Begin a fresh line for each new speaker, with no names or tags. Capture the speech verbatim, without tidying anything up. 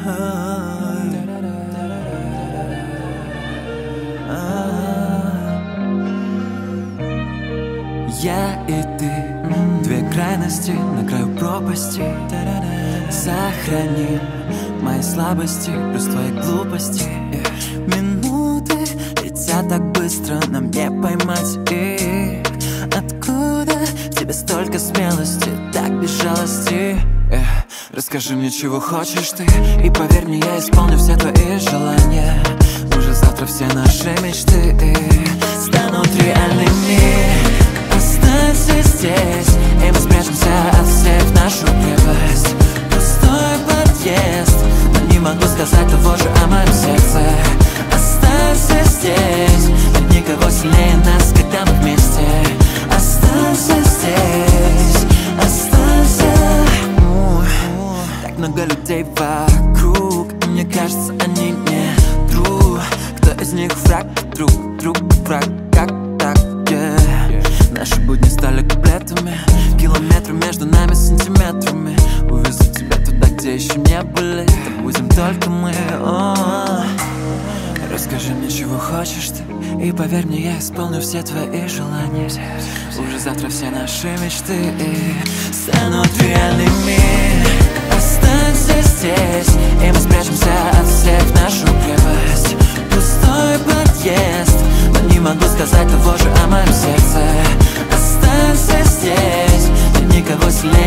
Я и ты, две крайности на краю пропасти. Сохраним мои слабости плюс твои глупости. Минуты летят так быстро, нам не поймать их. Откуда в тебе столько смелости, так без жалости? Эх, расскажи мне, чего хочешь ты, и поверь мне, я исполню все твои желания. Уже завтра все наши мечты станут реальными. Останься здесь, и мы спрячемся от всех в нашу крепость. Пустой подъезд, но не могу сказать того же о моем сердце. Останься здесь, нет никого сильнее нас, когда мы вместе. Останься здесь, останься. Так много людей вокруг, и мне кажется, они не друг. Кто из них враг, друг, друг, враг, как так, yeah. Наши будни стали куплетами, километры между нами сантиметрами. Увезу тебя туда, где еще не были, там будем только мы. О-о-о. Расскажи мне, чего хочешь ты, и поверь мне, я исполню все твои желания. Уже завтра все наши мечты станут реальными. Останься здесь, и мы спрячемся от всех в нашу крепость. Пустой подъезд, но не могу сказать того же о моем сердце. Останься здесь, нет никого сильнее